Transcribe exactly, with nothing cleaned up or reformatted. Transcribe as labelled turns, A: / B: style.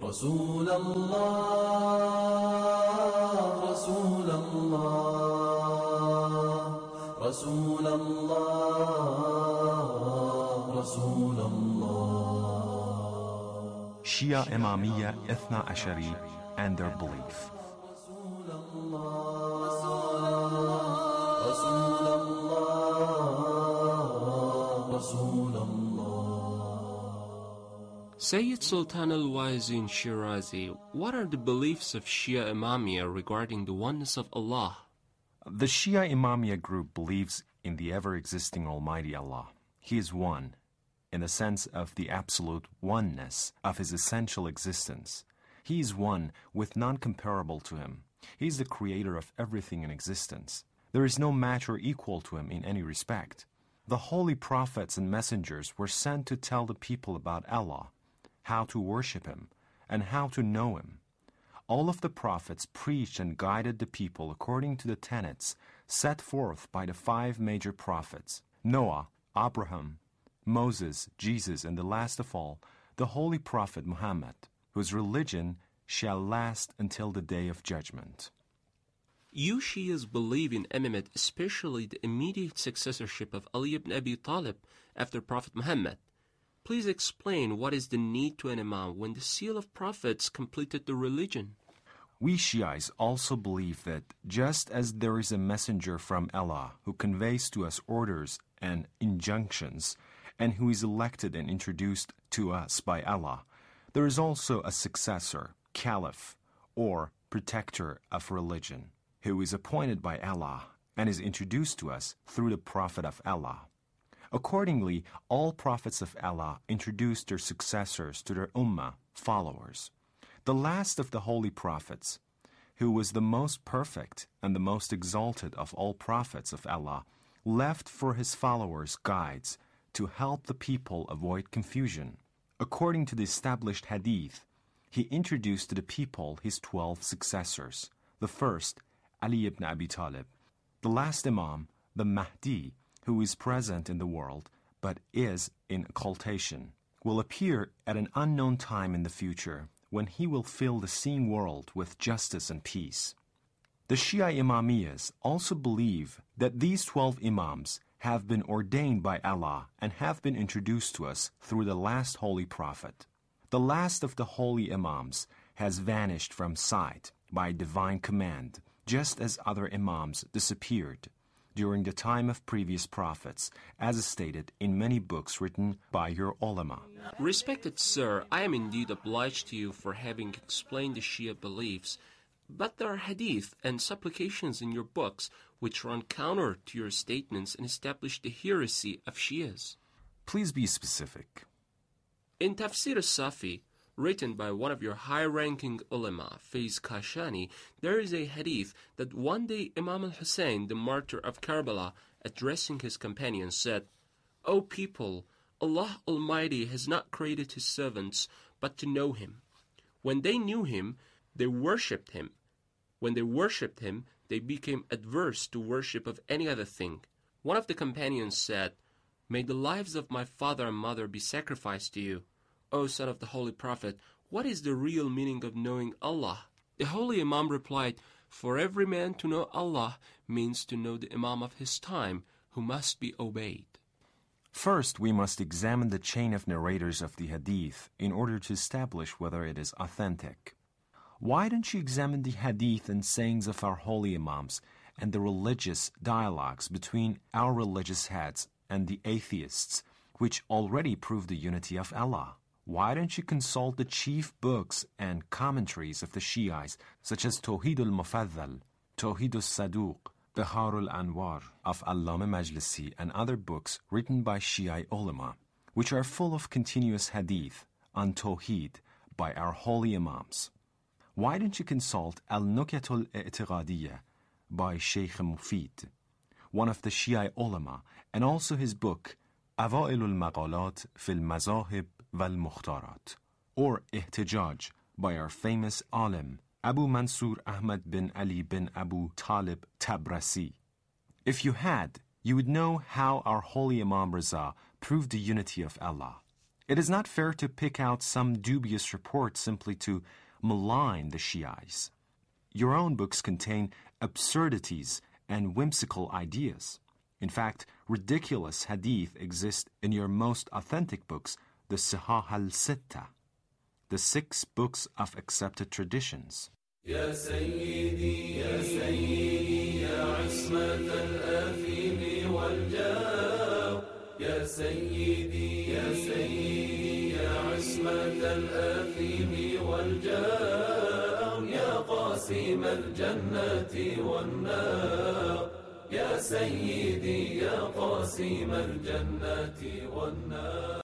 A: رسول الله رسول الله رسول الله رسول الله.
B: Shia Imamiyya Ithna Ashari and their belief.
A: رسول الله رسول الله رسول الله.
C: Sayyid Sultan al-Wa'izin Shirazi, what are the beliefs of Shia Imamiyya regarding the oneness of Allah?
B: The Shia Imamiyya group believes in the ever-existing Almighty Allah. He is one, in the sense of the absolute oneness of His essential existence. He is one with none comparable to Him. He is the creator of everything in existence. There is no match or equal to Him in any respect. The holy prophets and messengers were sent to tell the people about Allah, how to worship Him, and how to know Him. All of the prophets preached and guided the people according to the tenets set forth by the five major prophets, Noah, Abraham, Moses, Jesus, and the last of all, the Holy Prophet Muhammad, whose religion shall last until the day of judgment.
C: You Shias believe in imamate, especially the immediate successorship of Ali ibn Abi Talib after Prophet Muhammad. Please explain what is the need to an imam when the seal of prophets completed the religion.
B: We Shiites also believe that just as there is a messenger from Allah who conveys to us orders and injunctions, and who is elected and introduced to us by Allah, there is also a successor, caliph, or protector of religion, who is appointed by Allah and is introduced to us through the Prophet of Allah. Accordingly, all prophets of Allah introduced their successors to their ummah, followers. The last of the holy prophets, who was the most perfect and the most exalted of all prophets of Allah, left for his followers guides to help the people avoid confusion. According to the established hadith, he introduced to the people his twelve successors. The first, Ali ibn Abi Talib. The last Imam, the Mahdi, who is present in the world but is in occultation, will appear at an unknown time in the future when he will fill the seeing world with justice and peace. The Shia Imamiyyas also believe that these twelve Imams have been ordained by Allah and have been introduced to us through the last holy prophet. The last of the holy Imams has vanished from sight by divine command, just as other Imams disappeared during the time of previous prophets, as stated in many books written by your ulama.
C: Respected sir, I am indeed obliged to you for having explained the Shia beliefs, but there are hadith and supplications in your books which run counter to your statements and establish the heresy of Shias.
B: Please be specific.
C: In Tafsir al-Safi, written by one of your high-ranking ulama, Faiz Kashani, there is a hadith that one day Imam al-Hussein, the martyr of Karbala, addressing his companions, said, O people, Allah Almighty has not created His servants but to know Him. When they knew Him, they worshipped Him. When they worshipped Him, they became adverse to worship of any other thing. One of the companions said, May the lives of my father and mother be sacrificed to you. O son of the Holy Prophet, what is the real meaning of knowing Allah? The Holy Imam replied, For every man to know Allah means to know the Imam of his time, who must be obeyed.
B: First, we must examine the chain of narrators of the hadith in order to establish whether it is authentic. Why don't you examine the hadith and sayings of our holy Imams and the religious dialogues between our religious heads and the atheists, which already prove the unity of Allah? Why don't you consult the chief books and commentaries of the Shiites, such as Tawhid al-Mufaddal, Tawhid al-Saduq, Bihar al-Anwar of Allama Majlisi, and other books written by Shiite ulama, which are full of continuous hadith on Tawhid by our holy Imams? Why don't you consult Al-Nukat al-I'tiqadiyya by Sheikh Mufid, one of the Shiite ulama, and also his book Awa'il al-Maqalat fi al-Mazahib wal-Mukhtarat, or Ihtijaj by our famous alim Abu Mansur Ahmad bin Ali bin Abu Talib Tabrasi. If you had, you would know how our holy Imam Raza proved the unity of Allah. It is not fair to pick out some dubious report simply to malign the Shiites. Your own books contain absurdities and whimsical ideas. In fact, ridiculous hadith exist in your most authentic books, the Sihah al-Sitta, the six books of accepted traditions.
A: يا سيدي يا سيدي يا عصمة الآثم والجاه يا سيدي يا سيدي يا عصمة الآثم والجاه يا قاسم الجنة والنار يا سيدي يا قاسم الجنة والنار